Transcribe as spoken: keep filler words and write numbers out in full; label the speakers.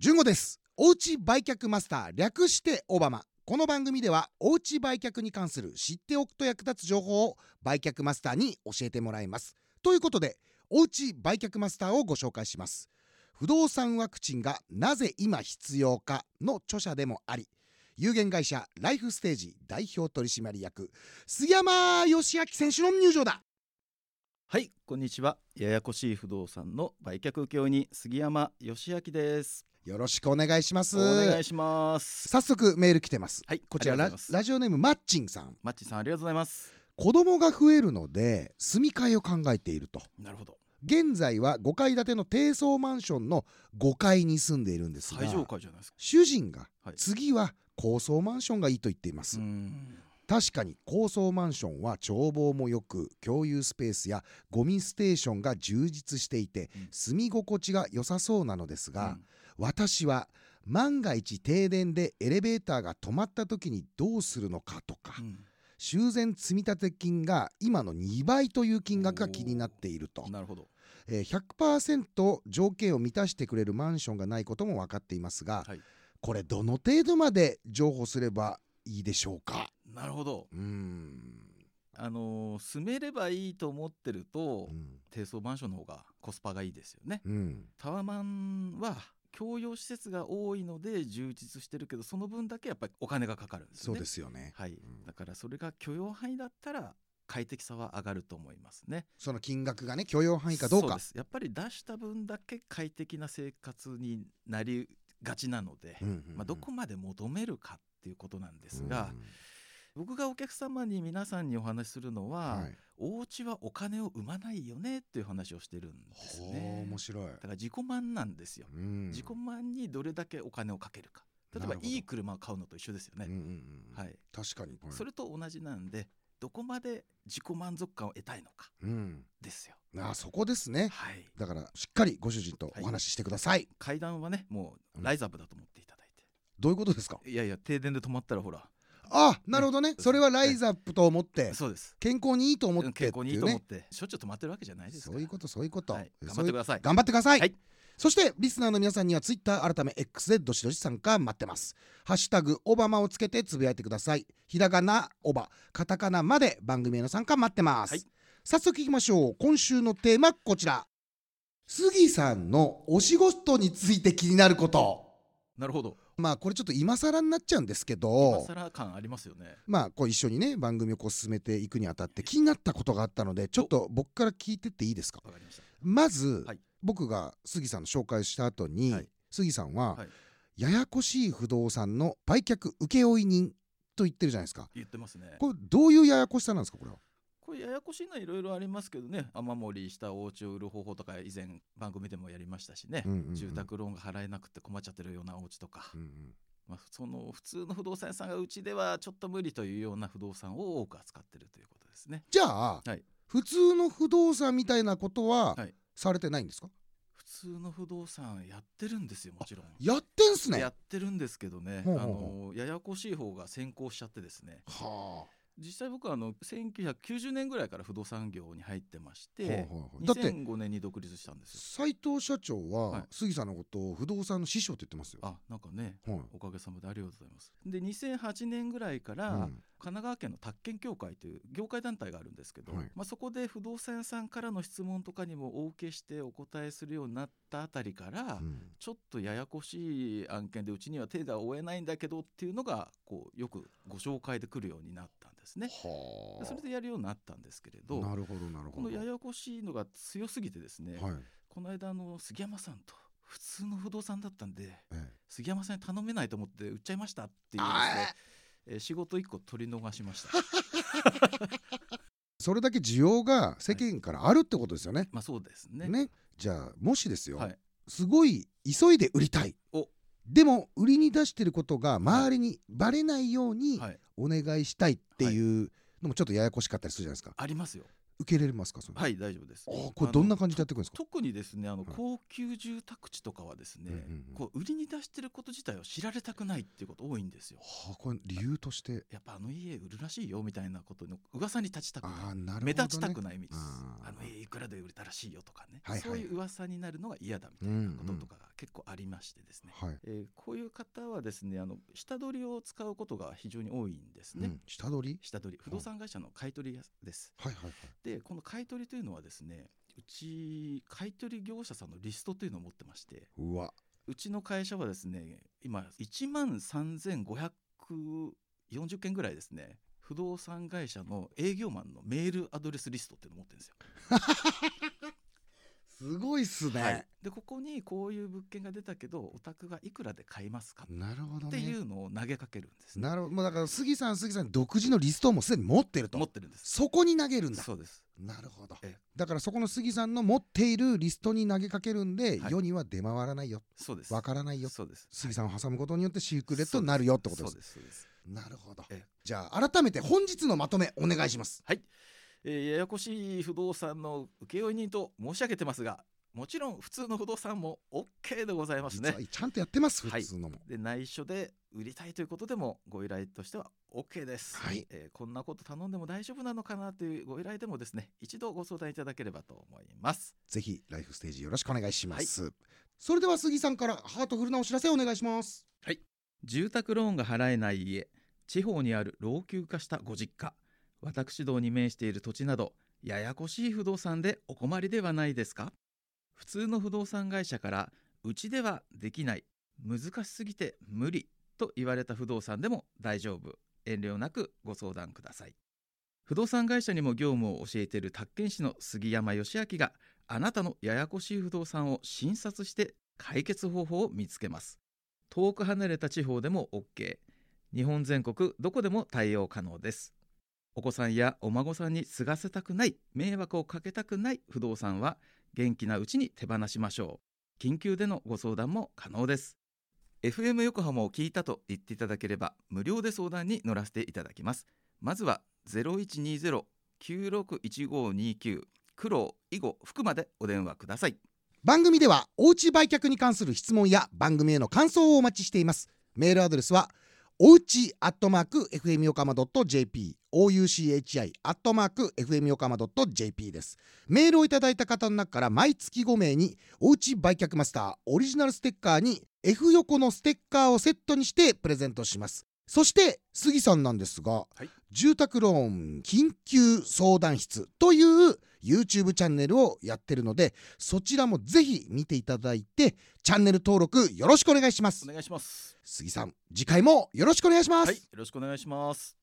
Speaker 1: 順吾です。おうち売却マスター、略してオバマ。この番組ではおうち売却に関する知っておくと役立つ情報を売却マスターに教えてもらいます。ということで、おうち売却マスターをご紹介します。不動産ワクチンがなぜ今必要かの著者でもあり、有限会社ライフステージ代表取締役杉山義明選手の入場だ。
Speaker 2: はい、こんにちは。ややこしい不動産の売却請負人杉山義明です。
Speaker 1: よろしくお願いします。
Speaker 2: お願いします。
Speaker 1: 早速メール来てます。
Speaker 2: はい、
Speaker 1: こちら ラ, ラジオネームマッチンさん。
Speaker 2: マッチさん、ありがとうございます。
Speaker 1: 子供が増えるので住み替えを考えていると。
Speaker 2: なるほど。
Speaker 1: 現在はごかい建ての低層マンションのごかいに住んでいるんですが、
Speaker 2: 最上階じゃないですか。
Speaker 1: 主人が
Speaker 2: はい、
Speaker 1: 次は高層マンションがいいと言っています。
Speaker 2: うーん
Speaker 1: 確かに高層マンションは眺望もよく、共有スペースやゴミステーションが充実していて、うん、住み心地が良さそうなのですが、うん、私は万が一停電でエレベーターが止まった時にどうするのかとか、うん、修繕積立金が今のにばいという金額が気になっていると。
Speaker 2: なるほど。
Speaker 1: えー、ひゃくパーセント 条件を満たしてくれるマンションがないことも分かっていますが、はい、これどの程度まで譲歩すればいいでしょうか。
Speaker 2: なるほど。
Speaker 1: うーん
Speaker 2: あのー、住めればいいと思ってると、うん、低層マンションの方がコスパがいいですよね、うん、タワマンは共用施設が多いので充実してるけど、その分だけやっぱりお金がかかるんですよね。
Speaker 1: そうですよね、
Speaker 2: はい、うん、だからそれが許容範囲だったら快適さは上がると思いますね。
Speaker 1: その金額がね、許容範囲かどうか。
Speaker 2: そうです。やっぱり出した分だけ快適な生活になりがちなので、うんうんうん、まあ、どこまで求めるかっていうことなんですが、うん、僕がお客様に皆さんにお話しするのは、はい、お家はお金を生まないよねっていう話をしてるんですね。
Speaker 1: 面白い。だ
Speaker 2: から自己満なんですよ、うん、自己満にどれだけお金をかけるか。例えばいい車を買うのと一緒ですよね、うんうんうん、はい、
Speaker 1: 確かに、はい、
Speaker 2: それと同じなんで、どこまで自己満足感を得たいのかですよ、
Speaker 1: うん、あ、そこですね、はい、だからしっかりご主人とお話ししてください、はい、
Speaker 2: 階段はね、もうライズアップだと思っていただいて、
Speaker 1: うん、どういうことですか。
Speaker 2: いやいや、停電で止まったらほら、
Speaker 1: あ、なるほど ね, ねそれはライズアップと思って、
Speaker 2: そうです、
Speaker 1: 健康にいいと思ってっていう、ね、
Speaker 2: 健康にいいと思ってしょっちゅう止まってるわけじゃないですから。
Speaker 1: そういうことそういうこと、はい、
Speaker 2: 頑張ってください。
Speaker 1: 頑張ってください、
Speaker 2: はい。
Speaker 1: そしてリスナーの皆さんにはツイッター改め X でどしどし参加待ってます。ハッシュタグオバマをつけてつぶやいてください。ひらがなオバ、カタカナまで番組への参加待ってます、はい、早速いきましょう。今週のテーマこちら。杉さんのお仕事について気になること。
Speaker 2: なるほど。
Speaker 1: まあこれちょっと今更になっちゃうんですけど、
Speaker 2: 今更感ありますよね。
Speaker 1: まあこう一緒にね番組をこう進めていくにあたって気になったことがあったので、ちょっと僕から聞いてっていいですか。
Speaker 2: わかりました。
Speaker 1: まず、はい、僕が杉さんの紹介した後に、はい、杉さんは、はい、ややこしい不動産の売却請負人と言ってるじゃないですか。
Speaker 2: 言ってますね。
Speaker 1: これどういうややこしさなんですか。これは
Speaker 2: これややこしいのはいろいろありますけどね、雨漏りしたお家を売る方法とか以前番組でもやりましたしね、うんうんうん、住宅ローンが払えなくて困っちゃってるようなお家とか、うんうん、まあ、その普通の不動産屋さんがうちではちょっと無理というような不動産を多く扱ってるということですね。
Speaker 1: じゃあ、はい、普通の不動産みたいなことは、はい、されてないんですか。
Speaker 2: 普通の不動産やってるんですよ。もちろん
Speaker 1: やってんすね。
Speaker 2: やってるんですけどね、ほうほうほう、あのややこしい方が先行しちゃってですね、はあ、実際僕はあのせんきゅうひゃくきゅうじゅうねんぐらいから不動産業に入ってまして、はいはいはい、にせんごねんに独立したんですよ。
Speaker 1: 斉藤社長は、はい、杉さんのことを不動産の師匠って言ってますよ。
Speaker 2: あ、なんかね、はい、おかげさまでありがとうございます。でにせんはちねんぐらいから、うん、神奈川県の宅建協会という業界団体があるんですけど、はい、まあ、そこで不動産屋さんからの質問とかにもお受けしてお答えするようになったあたりから、うん、ちょっとややこしい案件でうちには手が負えないんだけどっていうのがこうよくご紹介で来るようになったんですね。はあ、それでやるようになったんですけれど、
Speaker 1: なるほどなるほど、
Speaker 2: このややこしいのが強すぎてですね、はい、この間の杉山さんと普通の不動産だったんで、ええ、杉山さんに頼めないと思って売っちゃいましたっていうですね、えー、仕事いっこ取り逃しました
Speaker 1: それだけ需要が世間からあるってことですよね。はい、
Speaker 2: まあそうですね。
Speaker 1: ね、じゃあもしですよ、はい、すごい急いで売りたい、おでも売りに出してることが周りにバレないようにお願いしたいっていうのもちょっとややこしかったりするじゃないですか。
Speaker 2: ありますよ。
Speaker 1: 受けれますかそれ？
Speaker 2: はい、大丈夫です。
Speaker 1: あこれどんな感じでやっていくんですか？
Speaker 2: 特にですねあの、
Speaker 1: はい、
Speaker 2: 高級住宅地とかはですね、うんうんうん、こう売りに出してること自体を知られたくないっていうこと多いんですよ。
Speaker 1: はあ、これ理由として
Speaker 2: やっぱあの家売るらしいよみたいなことの噂に立ちたくない、
Speaker 1: あ、なるほどね、
Speaker 2: 目立ちたくないみたいな、
Speaker 1: あ
Speaker 2: あの家いくらで売れたらしいよとかね、
Speaker 1: はいはい、
Speaker 2: そういう噂になるのが嫌だみたいなこととかが結構ありましてですね、
Speaker 1: はい、
Speaker 2: えー、こういう方はですねあの下取りを使うことが非常に多いんですね、うん、
Speaker 1: 下取り
Speaker 2: 下取り不動産会社の買い取りです、
Speaker 1: はいはいはい、
Speaker 2: でこの買い取りというのはですねうち買い取り業者さんのリストというのを持ってまして、
Speaker 1: うわ
Speaker 2: うちの会社はですね今いちまんさんぜんごひゃくよんじゅっけんぐらいですね不動産会社の営業マンのメールアドレスリストっていうのを持ってるんですよ
Speaker 1: すごいっすね、
Speaker 2: はい、でここにこういう物件が出たけどお宅がいくらで買いますか
Speaker 1: なるほど、ね、
Speaker 2: っていうのを投げかけるんです、ね、
Speaker 1: なるほど、だから杉さん杉さん独自のリストをもうすでに持ってると
Speaker 2: 持ってるんです。
Speaker 1: そこに投げるんだ。
Speaker 2: そうです。
Speaker 1: なるほど、
Speaker 2: ええ、
Speaker 1: だからそこの杉さんの持っているリストに投げかけるんで、はい、世には出回らないよ、
Speaker 2: そうです、
Speaker 1: わからないよ、
Speaker 2: そうです、
Speaker 1: 杉さんを挟むことによってシークレットになるよってことです。
Speaker 2: そうですそうです。
Speaker 1: なるほど、
Speaker 2: ええ、
Speaker 1: じゃあ改めて本日のまとめお願いします。
Speaker 2: はい、えー、ややこしい不動産の請負人と申し上げてますが、もちろん普通の不動産も OK でございますね。
Speaker 1: 実はちゃんとやってます、普通のも、
Speaker 2: はい、で内緒で売りたいということでもご依頼としては OK です、
Speaker 1: はい、
Speaker 2: えー、こんなこと頼んでも大丈夫なのかなというご依頼でもですね一度ご相談いただければと思います。
Speaker 1: ぜひライフステージよろしくお願いします、
Speaker 2: はい、
Speaker 1: それでは杉さんからハートフルなお知らせをお願いします。
Speaker 2: はい、住宅ローンが払えない家、地方にある老朽化したご実家、私どに面している土地などややこしい不動産でお困りではないですか？普通の不動産会社からうちではできない、難しすぎて無理と言われた不動産でも大丈夫、遠慮なくご相談ください。不動産会社にも業務を教えている宅建士の杉山義明があなたのややこしい不動産を診察して解決方法を見つけます。遠く離れた地方でも OK、 日本全国どこでも対応可能です。お子さんやお孫さんに継がせたくない、迷惑をかけたくない不動産は元気なうちに手放しましょう。緊急でのご相談も可能です。 エフエム 横浜を聞いたと言っていただければ無料で相談に乗らせていただきます。まずは ゼロいちにゼロ きゅうろくいちごにきゅう 苦労以後福までお電話ください。
Speaker 1: 番組ではおうち売却に関する質問や番組への感想をお待ちしています。メールアドレスはおうちアットマーク エフエム 横浜 ドット ジェーピー オーユーシーエイチアイ アットマーク エフエム 横浜 ドット ジェーピー です。メールをいただいた方の中から毎月ごめいにおうち売却マスターオリジナルステッカーに F 横のステッカーをセットにしてプレゼントします。そして杉さんなんですが、はい、住宅ローン緊急相談室という YouTube チャンネルをやってるので、そちらもぜひ見ていただいてチャンネル登録よろしくお願いします。
Speaker 2: お願いします。
Speaker 1: 杉さん、次回もよろしくお願いします。
Speaker 2: はい、よろしくお願いします。